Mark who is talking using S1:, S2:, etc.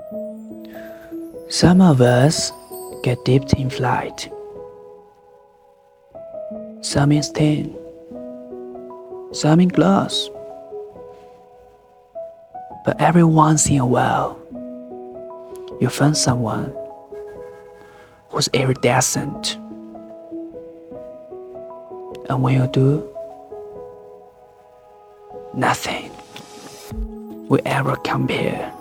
S1: Some of us get dipped in flight, some in steam, some in glass. But every once in a while, you find someone who's iridescent. And when you do, nothing will ever compare.